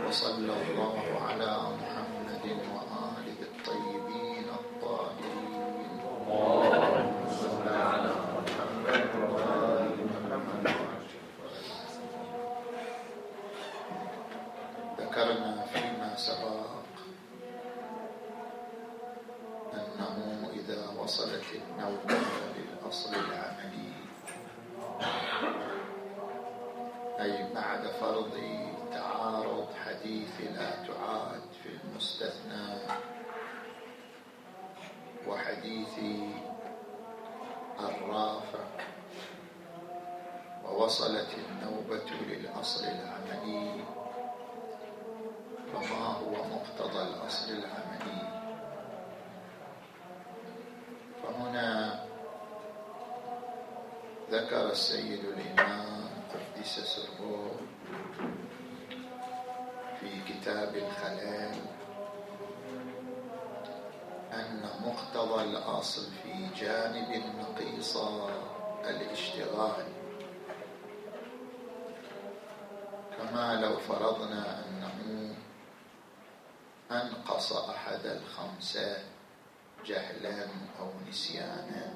وصلى الله على محمد وآله الطيبين الطاهرين. اللهم صل على محمد وآل محمد. ذكرنا فيما سبق أنه إذا وصلت النوبة للأصل العملي، أي بعد فرض تعارض حديث لا تعاد في المستثنى وحديث الرافع، ووصلت النوبة للأصل العملي، فما هو مقتضى الأصل العملي؟ فهنا ذكر السيد الإمام قدس سره في كتاب الخلال أن مقتضى الأصل في جانب النقيصة الاشتغال، كما لو فرضنا أنه أنقص أحد الخمسة جهلا أو نسيانا،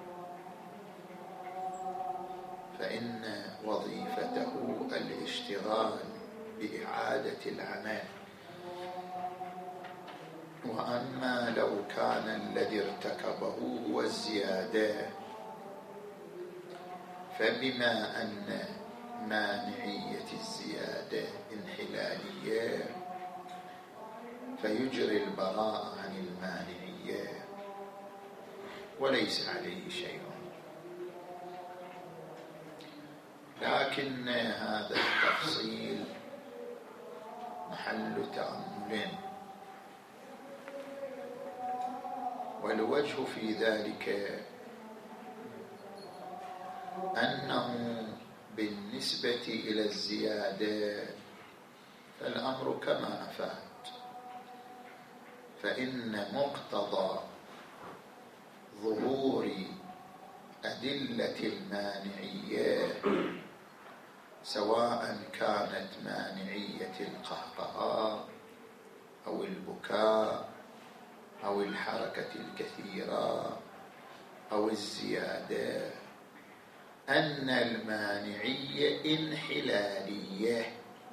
فإن وظيفته الاشتغال بإعادة العمل. وأما لو كان الذي ارتكبه هو الزيادة، فبما أن مانعية الزيادة انحلالية فيجري البراءة عن المانعية وليس عليه شيء. لكن هذا التفصيل محل تأمل، والوجه في ذلك أنه بالنسبة إلى الزيادة فالأمر كما أفاد، فإن مقتضى ظهور أدلة المانعية سواء كانت مانعية القهقهاء أو البكاء أو الحركة الكثيرة أو الزيادة، أن المانعية انحلالية،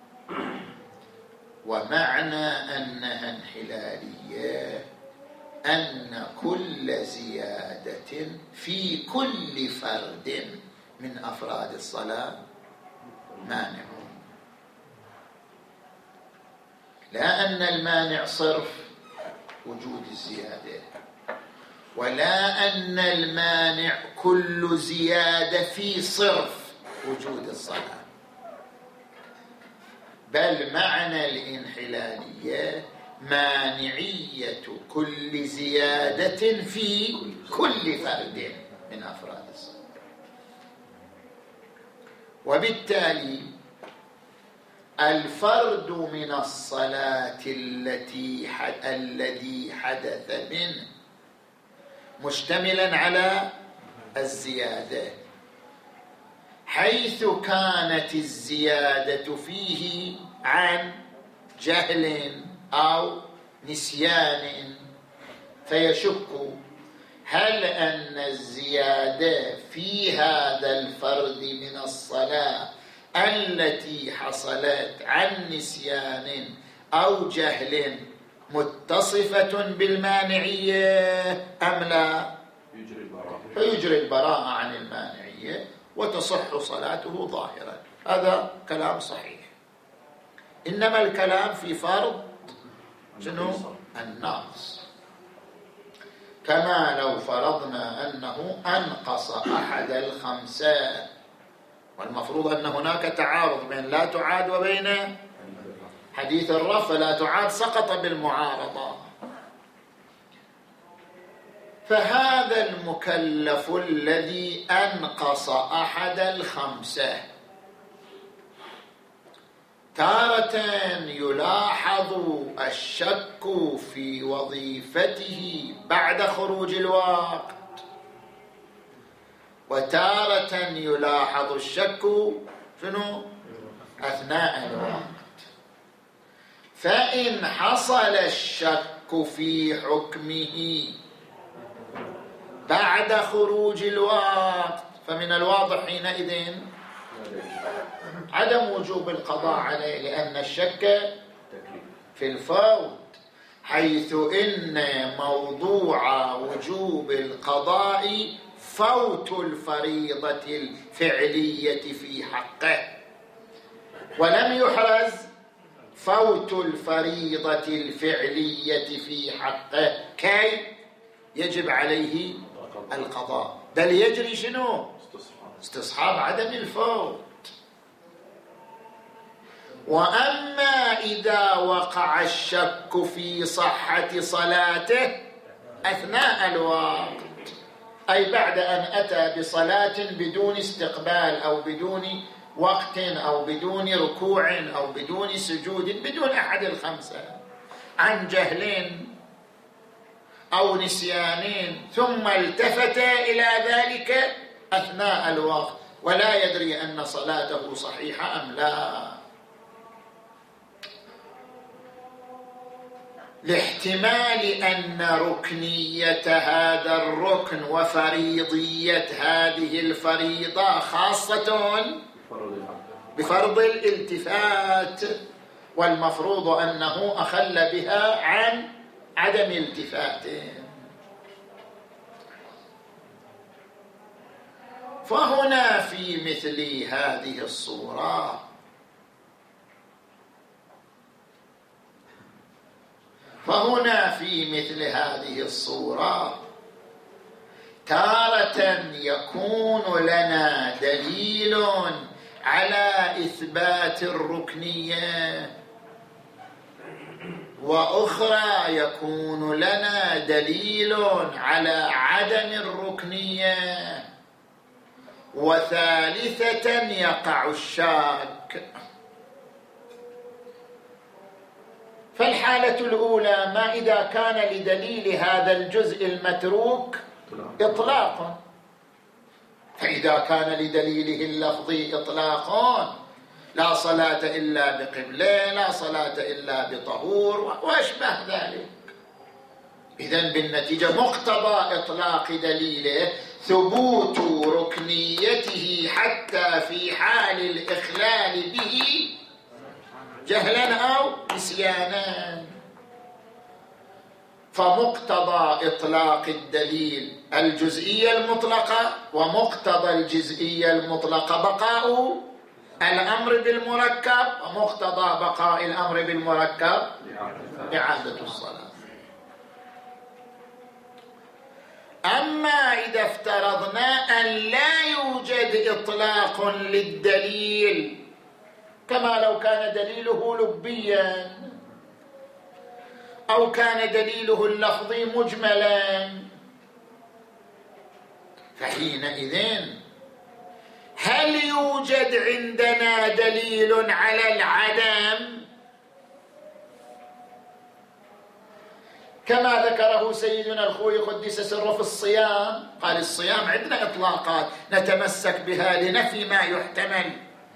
ومعنى أنها انحلالية أن كل زيادة في كل فرد من أفراد الصلاة مانع، لا أن المانع صرف وجود الزيادة، ولا أن المانع كل زيادة في صرف وجود الصلاة، بل معنى الانحلالية مانعية كل زيادة في كل فرد من أفراد الصلاة. وبالتالي الفرد من الصلاة الذي حدث منه مشتملا على الزيادة، حيث كانت الزيادة فيه عن جهل أو نسيان، فيشك هل أن الزيادة في هذا الفرد من الصلاة التي حصلت عن نسيان أو جهل متصفة بالمانعية أم لا؟ فيجري البراءة عن المانعية وتصح صلاته ظاهرا. هذا كلام صحيح. إنما الكلام في فرض شنو؟ النقص، كما لو فرضنا أنه أنقص أحد الخمسة، والمفروض أن هناك تعارض بين لا تعاد وبين حديث الرفع، لا تعاد سقط بالمعارضة. فهذا المكلف الذي أنقص أحد الخمسة تارة يلاحظ الشك في وظيفته بعد خروج الوقت، وتارة يلاحظ الشك شنو؟ أثناء الوقت. فإن حصل الشك في حكمه بعد خروج الوقت فمن الواضح حينئذ عدم وجوب القضاء عليه، لأن الشك في الفوت، حيث إن موضوع وجوب القضاء فوت الفريضة الفعلية في حقه، ولم يحرز فوت الفريضة الفعلية في حقه كي يجب عليه القضاء، بل يجري شنو؟ استصحاب عدم الفوت. وأما إذا وقع الشك في صحة صلاته أثناء الوقت، أي بعد أن أتى بصلاة بدون استقبال أو بدون وقت أو بدون ركوع أو بدون سجود، بدون أحد الخمسة، عن جهل أو نسيان، ثم التفت إلى ذلك أثناء الوقت ولا يدري أن صلاته صحيحة أم لا، لاحتمال أن ركنية هذا الركن وفريضية هذه الفريضة خاصة بفرض الالتفات، والمفروض أنه أخل بها عن عدم التفاته. فهنا في مثل هذه الصورة تارة يكون لنا دليل على إثبات الركنية، وأخرى يكون لنا دليل على عدم الركنية، وثالثة يقع الشك. فالحالة الأولى ما إذا كان لدليل هذا الجزء المتروك إطلاق، فإذا كان لدليله اللفظي إطلاق لا صلاة إلا بقبلة، لا صلاة إلا بطهور وأشبه ذلك، إذن بالنتيجة مقتضى إطلاق دليله ثبوت ركنيته حتى في حال الإخلال به جهلا أو نسيانا. فمقتضى إطلاق الدليل الجزئية المطلقة، ومقتضى الجزئية المطلقة بقاء الأمر بالمركب، ومقتضى بقاء الأمر بالمركب إعادة الصلاة. أما إذا افترضنا أن لا يوجد إطلاق للدليل، كما لو كان دليله لبيا أو كان دليله اللفظي مجملا، فحينئذ هل يوجد عندنا دليل على العدم كما ذكره سيدنا الخوي قدس سره في الصيام؟ قال الصيام عندنا إطلاقات نتمسك بها لنفي ما يحتمل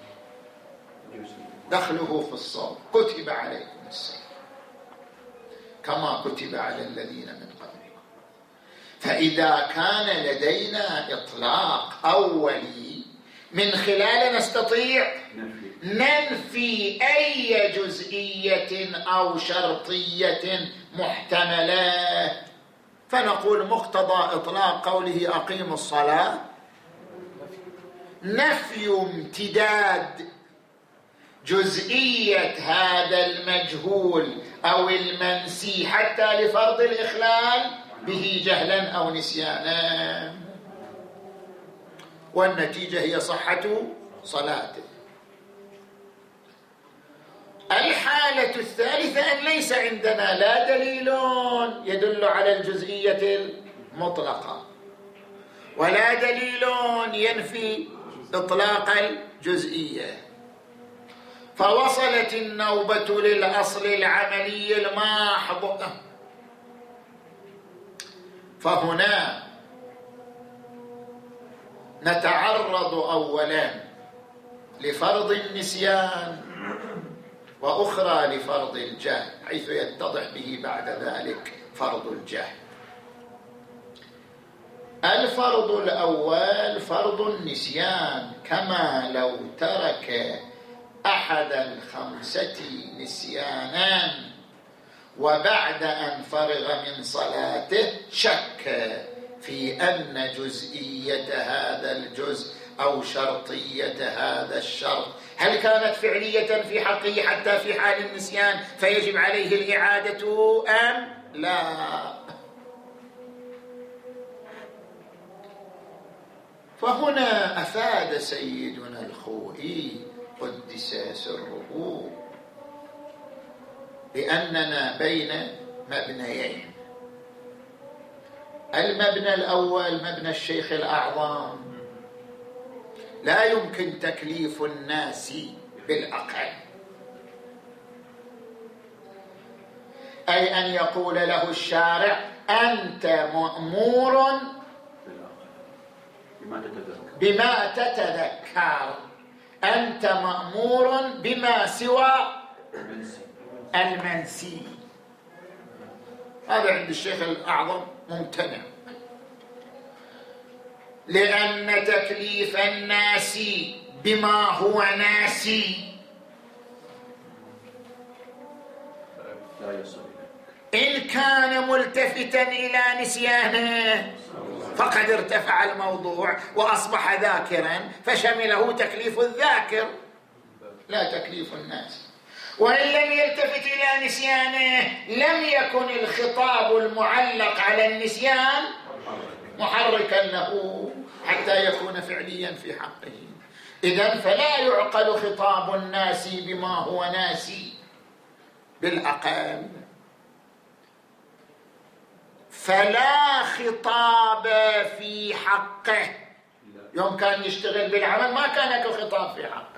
دخله في الصوم، كتب عليكم الصيام كما كتب على الذين من قبلكم. فإذا كان لدينا إطلاق أولي من خلاله نستطيع ننفي أي جزئية أو شرطية محتملة، فنقول مقتضى إطلاق قوله أقيموا الصلاة نفي امتداد جزئية هذا المجهول أو المنسي حتى لفرض الإخلال به جهلا أو نسيانا، والنتيجة هي صحة صلاته. الحالة الثالثة أن ليس عندنا لا دليل يدل على الجزئية المطلقة ولا دليل ينفي إطلاق الجزئية، فوصلت النوبة للأصل العملي الماحض. فهنا نتعرض أولا لفرض النسيان وأخرى لفرض الجهل، حيث يتضح به بعد ذلك فرض الجهل. الفرض الأول فرض النسيان، كما لو ترك أحد الخمسة نسيانا وبعد أن فرغ من صلاته شك في أن جزئية هذا الجزء أو شرطية هذا الشرط هل كانت فعلية في حقه حتى في حال النسيان فيجب عليه الإعادة أم لا. فهنا أفاد سيدنا الخوئي قدس سره بأننا بين مبنيين. المبنى الأول مبنى الشيخ الأعظم، لا يمكن تكليف الناس بالأقل، أي أن يقول له الشارع أنت مأمور بما تتذكر، أنت مأمور بما سوى المنسي. هذا عند الشيخ الأعظم ممتنع، لأن تكليف الناس بما هو ناسي إن كان ملتفتا إلى نسيانه فقد ارتفع الموضوع وأصبح ذاكرا فشمله تكليف الذاكر لا تكليف الناس. وإن لم يلتفت إلى نسيانه لم يكن الخطاب المعلق على النسيان محركا له حتى يكون فعليا في حقه. إذن فلا يعقل خطاب الناس بما هو ناسي بالأقل، فلا خطاب في حقه. يوم كان يشتغل بالعمل ما كان كخطاب في حقه،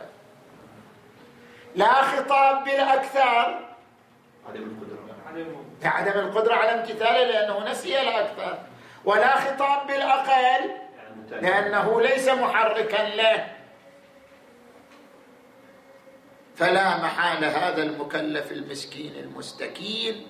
لا خطاب بالأكثر عدم القدرة على امتثاله لأنه نسي الأكثر، ولا خطاب بالأقل لأنه ليس محركا له. فلا محال هذا المكلف المسكين المستكين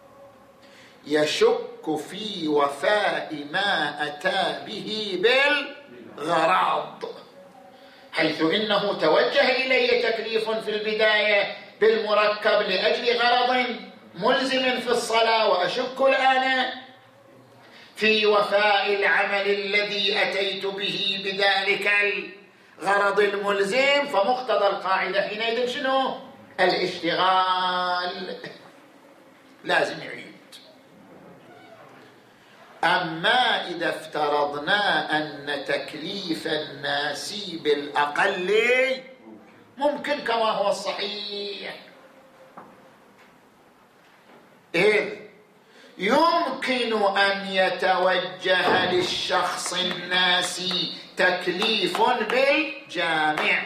يشك في وفاء ما أتى به بالغرض، حيث إنه توجه إلي تكليف في البداية بالمركب لأجل غرض ملزم في الصلاة، وأشك الآن في وفاء العمل الذي أتيت به بذلك الغرض الملزم، فمقتضى القاعدة حينئذ شنو؟ الاشتغال لازم يعيد. أما إذا افترضنا أن تكليف الناس بالأقل ممكن كما هو الصحيح، إذ يمكن أن يتوجه للشخص الناسي تكليف بالجامع،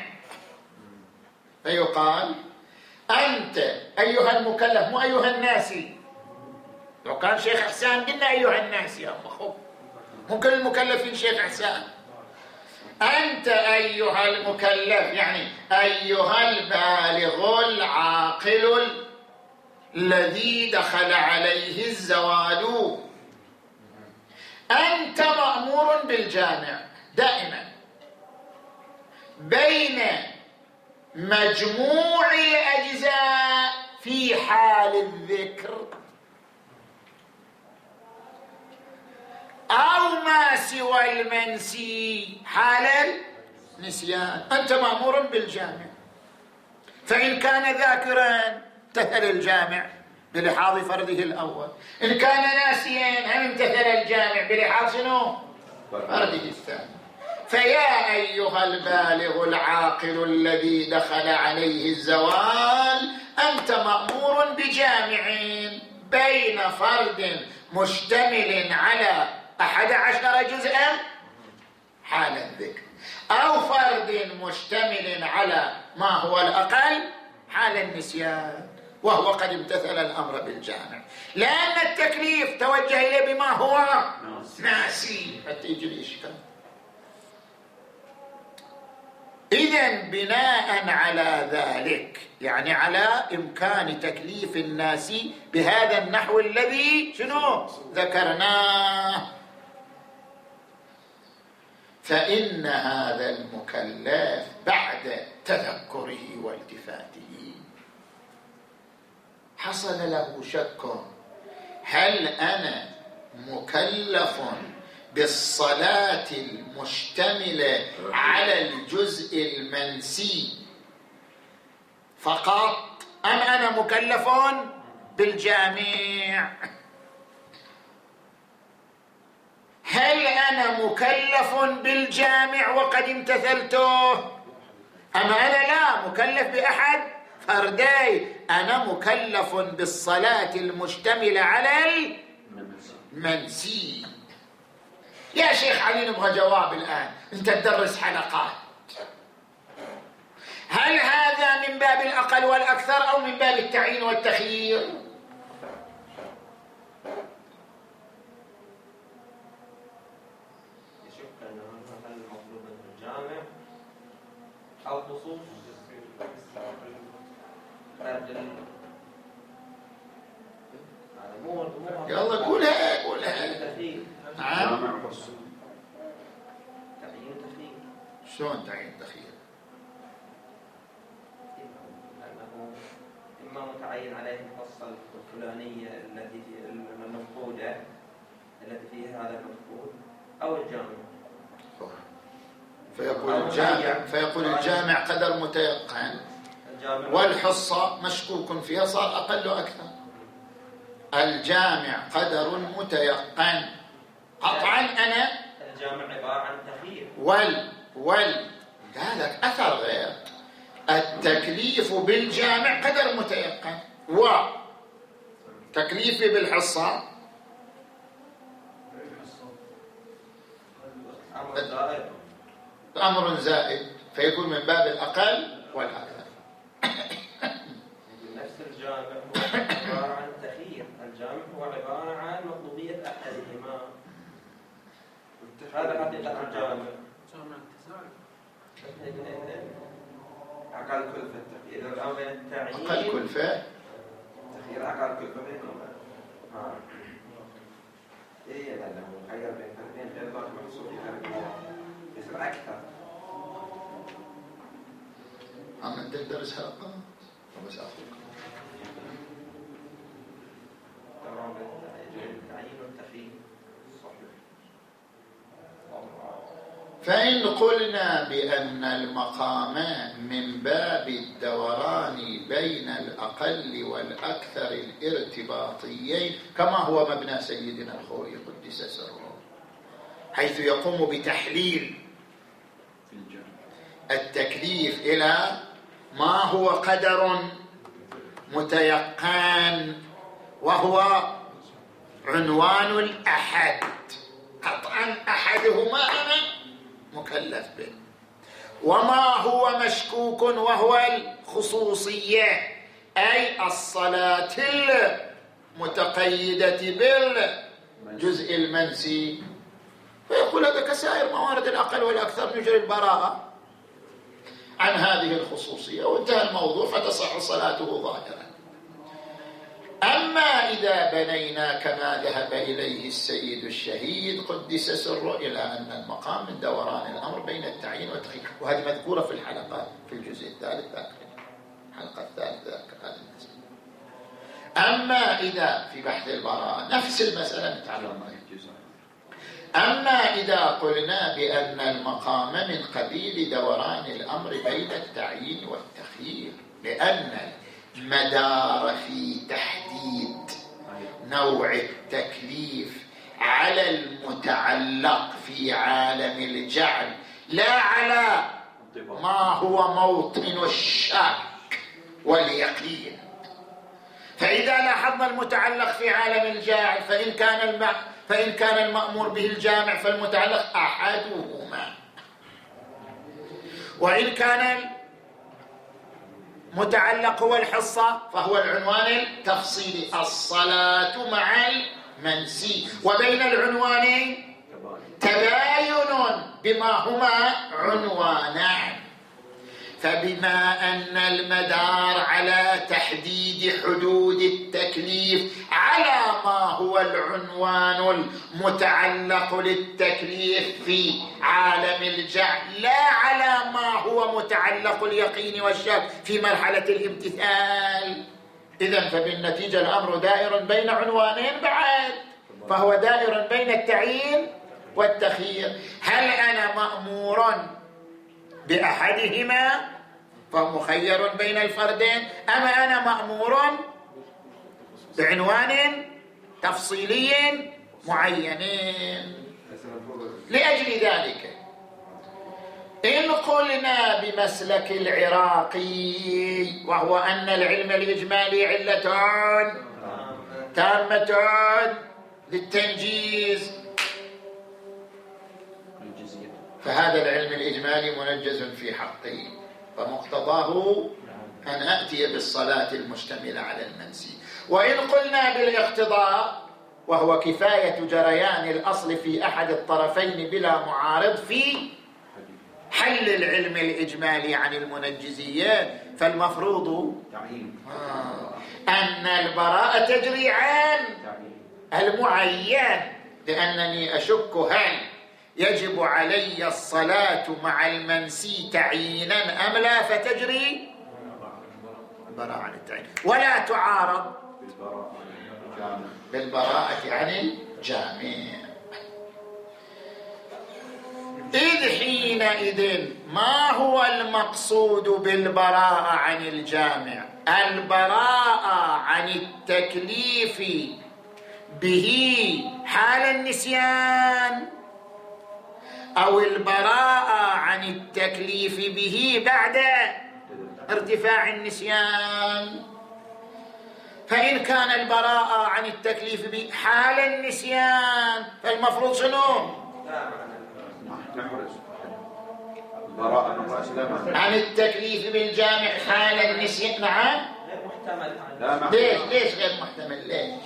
فيقال أنت أيها المكلف مو أيها الناسي. لو كان شيخ إحسان قلنا أيها الناس يا أخو، ممكن المكلفين شيخ إحسان. أنت أيها المكلف يعني أيها البالغ العاقل الذي دخل عليه الزوال، أنت مأمور بالجامع دائما بين مجموع الأجزاء في حال الذكر أو ما سوى المنسي حال النسيان. أنت مأمور بالجامع، فإن كان ذاكرا امتثل الجامع بلحاظ فرضه الأول، إن كان ناسيا هم امتثل الجامع بلحاظ شنو؟ فرضه الثاني. فيا أيها البالغ العاقل الذي دخل عليه الزوال أنت مأمور بجامع بين فرد مشتمل على 11 جزءا حال الذكر أو فرد مشتمل على ما هو الأقل حال النسيان، وهو قد امتثل الأمر بالجامع، لأن التكليف توجه إليه بما هو ناسي حتى يجي الإشكال. إذن بناء على ذلك، يعني على إمكان تكليف الناس بهذا النحو الذي شنو ذكرناه، فإن هذا المكلف بعد تذكره والتفاته حصل له شك: هل أنا مكلف بالصلاة المشتملة على الجزء المنسي فقط، أم أنا مكلف بالجامع؟ هل أنا مكلف بالجامع وقد امتثلته، أم أنا لا مكلف بأحد فردي؟ أنا مكلف بالصلاة المشتملة على المنسي. يا شيخ علي نبغى جواب الآن، أنت تدرس حلقات، هل هذا من باب الأقل والأكثر أو من باب التعيين والتخيير؟ يشك أنه مثلا المطلوب من الجامع أو خصوص يلا قولها. نعم. تعيين تخيير. شلون تعيين تخيير؟ لأنه إما متعين عليه الخاصة الفلانية التي المفقودة التي فيها هذا المفقود، أو الجامع. فيقول الجامع قدر متيقن، والحصة مشكوك فيها صار أقل وأكثر. الجامع قدر متيقن قطعا. أنا الجامع عبارة عن تخيير ذلك أثر غير التكليف بالجامع قدر متيقن، وتكليفي بالحصة أمر زائد، فيكون من باب الأقل والأكثر. نفس الجامع هو عبارة عن تخيير، الجامع هو عبارة عن مطلوبية أحدهما. هذا حقيقة الجامع. أقل كلفة التخيير الآن بين التعيين أقل كلفة تخيير أقل كلفة بينهما. إيه لأنه مخير بين اثنين غير ذاك محصور في تربية يصير أكثر. أنت تدرس حلقة بس أخوك تمام بين التعيين والتخيير. فإن قلنا بأن المقام من باب الدوران بين الأقل والأكثر الارتباطيين كما هو مبنى سيدنا الخوئي قدس سره، حيث يقوم بتحليل التكليف إلى ما هو قدر متيقن وهو عنوان الأحد، قطعا أحدهما أنا مكلف به، وما هو مشكوك وهو الخصوصية أي الصلاة المتقيدة بالجزء المنسي، فيقول هذا كسائر موارد الأقل والأكثر نجري البراءة عن هذه الخصوصية وانتهى الموضوع، فتصح صلاته ظاهرا. أما إذا بنينا كما ذهب إليه السيد الشهيد قدس سره إلى أن المقام من دوران الأمر بين التعيين والتخيير، وهذه مذكورة في الحلقات في الجزء الثالث ذاك الحلقة الثالثة هذا المسألة. أما إذا في بحث البراءة نفس المسألة نتعلم عليها. أما إذا قلنا بأن المقام من قبيل دوران الأمر بين التعيين والتخيير، لأن المدار في تحديد نوع التكليف على المتعلق في عالم الجعل لا على ما هو موطن الشك واليقين. فإذا لاحظنا المتعلق في عالم الجاعل فإن كان المأمور به الجامع فالمتعلق أحدهما، وإن كان المتعلق هو الحصة فهو العنوان التفصيلي الصلاة مع المنسي، وبين العنوانين تباين بما هما عنوانان. فبما أن المدار على تحديد حدود التكليف على ما هو العنوان المتعلق للتكليف في عالم الجهل لا على ما هو متعلق اليقين والشك في مرحلة الامتثال، إذن فبالنتيجة الأمر دائر بين عنوانين بعد، فهو دائر بين التعيين والتخيير. هل أنا مأمور بأحدهما فهو مخير بين الفردين، أما أنا مأمور بعنوان تفصيلي معين؟ لأجل ذلك إن قلنا بمسلك العراقي وهو أن العلم الإجمالي علة تامة للتنجيز، فهذا العلم الإجمالي منجز في حقه، فمقتضاه أن أتي بالصلاة المشتملة على المنسي. وإن قلنا بالاقتضاء وهو كفاية جريان الأصل في أحد الطرفين بلا معارض في حل العلم الإجمالي عن المنجزية، فالمفروض أن البراءة تجري عن المعين، لأنني أشك هل يجب علي الصلاة مع المنسي تعيينا أم لا، فتجري البراءة عن التعيين ولا تعارض بالبراءة عن الجامع. إذ حينئذ ما هو المقصود بالبراءة عن الجامع؟ البراءة عن التكليف به حال النسيان، أو البراءة عن التكليف به بعد ارتفاع النسيان؟ فإن كان البراءة عن التكليف به حال النسيان فالمفروض شنو؟ عن التكليف بالجامع حال النسيان. نعم، ليش غير محتمل؟ ليش؟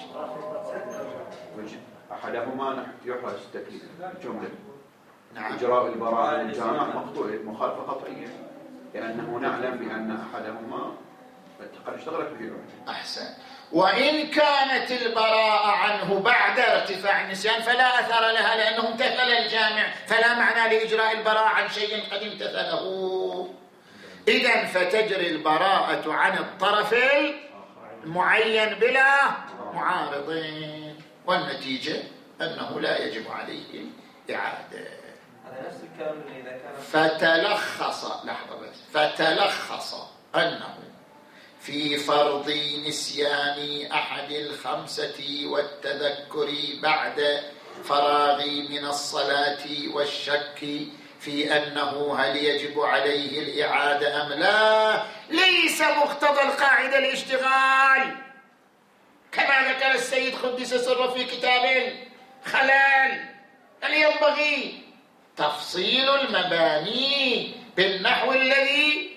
أحدهما يحرز التكليف جملة. نعم. إجراء البراءة الجامع مخالفة قطعية، لأنه نعلم بأن أحدهما قد اشتغلت به. أحسن. وإن كانت البراءة عنه بعد ارتفاع النسيان فلا أثر لها، لأنه امتثل الجامع، فلا معنى لإجراء البراءة عن شيء قد امتثله. إذن فتجري البراءة عن الطرف المعين بلا معارضين، والنتيجة أنه لا يجب عليه إعادة. هذا نفس الكلام اللي إذا كان فتلخص أنه في فرض نسيان أحد الخمسة والتذكر بعد فراغ من الصلاة والشك في أنه هل يجب عليه الإعادة أم لا، ليس مقتضى القاعدة الاشتغال، كما ذكر السيد قدس سره في كتاب الخلال، بل ينبغي تفصيل المباني بالنحو الذي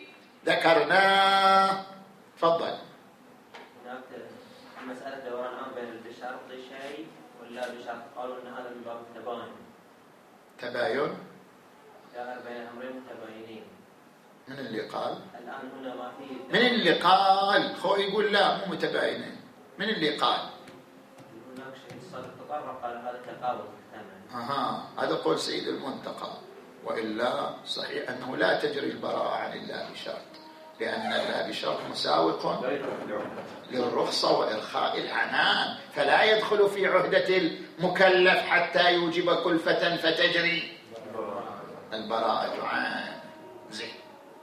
ذكرناه. تفضل. هناك مسألة دوران عام بين بشرط شيء ولا بشرط، قالوا أن هذا من باب التباين. تباين؟ لا، بين أمرين متباينين. من اللي قال؟ الآن هنا ما في. من اللي قال؟ خو يقول لا مو متباينين. من اللي قال؟ هناك شيء صار تطرق قال هذا تقابل الثمن. هذا قول سيد المنتقى، وإلا صحيح أنه لا تجري البراءة عن الله بشرط، لأن الله بشرط مساوق للرخصة وإرخاء العنان، فلا يدخل في عهدة المكلف حتى يوجب كلفة فتجري البراءة عنه. زين،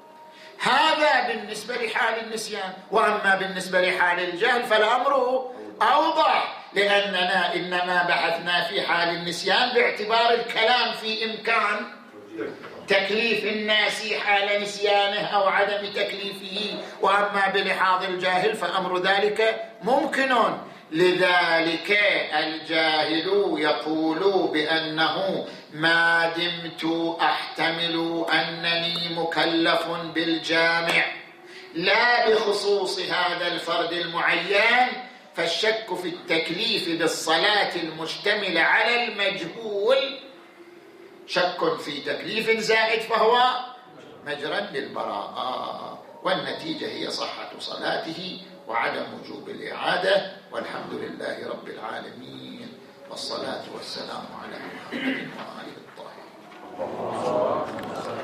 هذا بالنسبة لحال النسيان. وأما بالنسبة لحال الجهل فالأمر أوضح، لأننا إنما بحثنا في حال النسيان باعتبار الكلام في إمكان تكليف الناس حال نسيانه أو عدم تكليفه، وأما بلحاظ الجاهل فأمر ذلك ممكن. لذلك الجاهل يقول بأنه ما دمت أحتمل أنني مكلف بالجامع لا بخصوص هذا الفرد المعين، فالشك في التكليف بالصلاة المشتملة على المجهول شك في تكليف زائد فهو مجرا للبراءة، والنتيجة هي صحة صلاته وعدم وجوب الإعادة. والحمد لله رب العالمين، والصلاة والسلام على محمد.